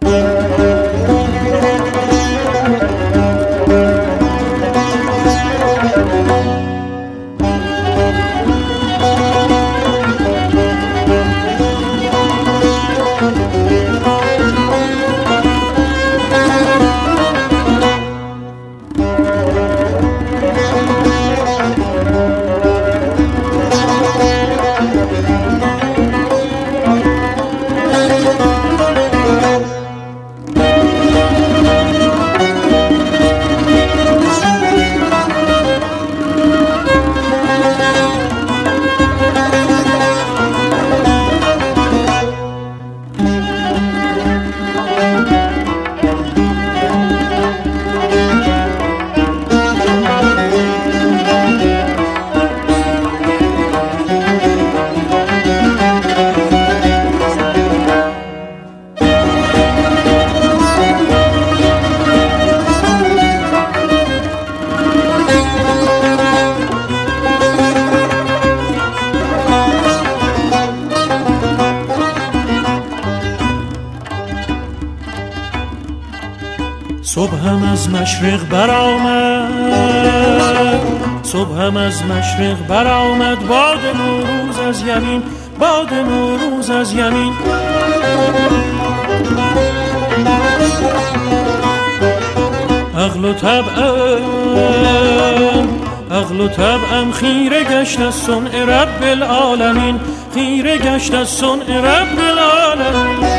صبحم از مشرق برآمد، صبحم از مشرق برآمد، باد نوروز از یمین، باد نوروز از یمین. عقل و طبعم خیره گشت از صنع رب العالمین، خیره گشت از صنع رب العالمین.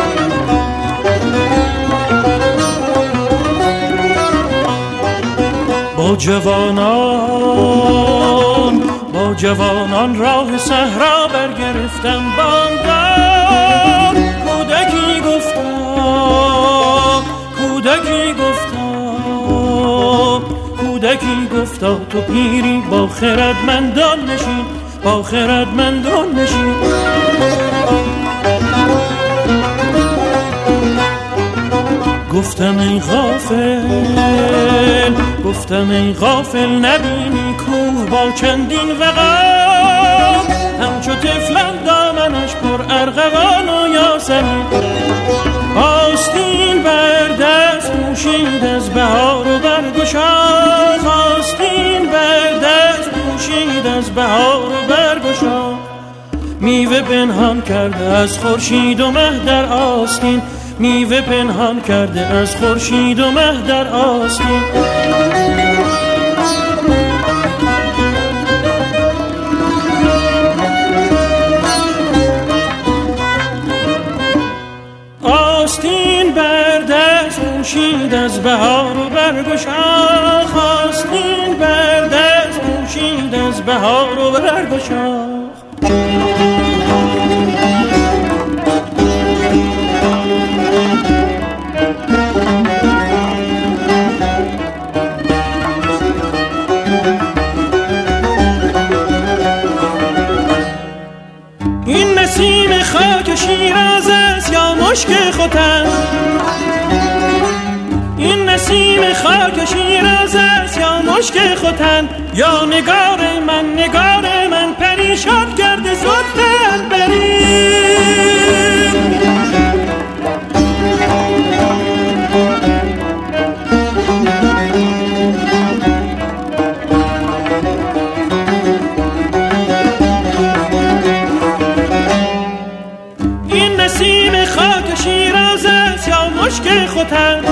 با جوانان راه صحرا برگرفتم، بامداد کودکی گفتا تو پیری با خردمندان نشین، با خردمندان نشین. گفتم ای غافل نبینی کوه با چندین وقار، همچو طفلان دامنش پر ارغوان و یاسمین. آستین بر دست پوشید از بهار و برگ و شاخ، آستین بر دست پوشید از بهار و برگ و شاخ. میوه پنهان کرده از خورشید و مه در آستین، میوه پنهان کرده از خورشید و مه در آستین. آستین بر دست پوشید از بهار و برگ و شاخ، آستین بر دست پوشید از بهار و برگ و شاخ. این نسیم خاک شیراز است یا مشک ختن، این نسیم خاک شیراز است یا مشک ختن، یا نگار من پریشان کرده زلف عنبرین. این نسیم خاک شیراز است یا مشک ختن،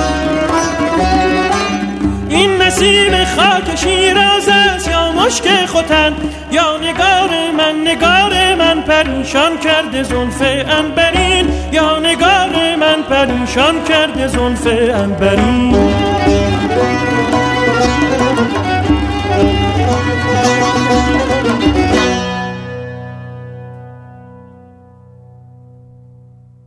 این نسیم خاک شیراز است یا مشک ختن، یا نگار من پریشان کرده زلف عنبرین، یا نگار من پریشان کرده زلف عنبرین.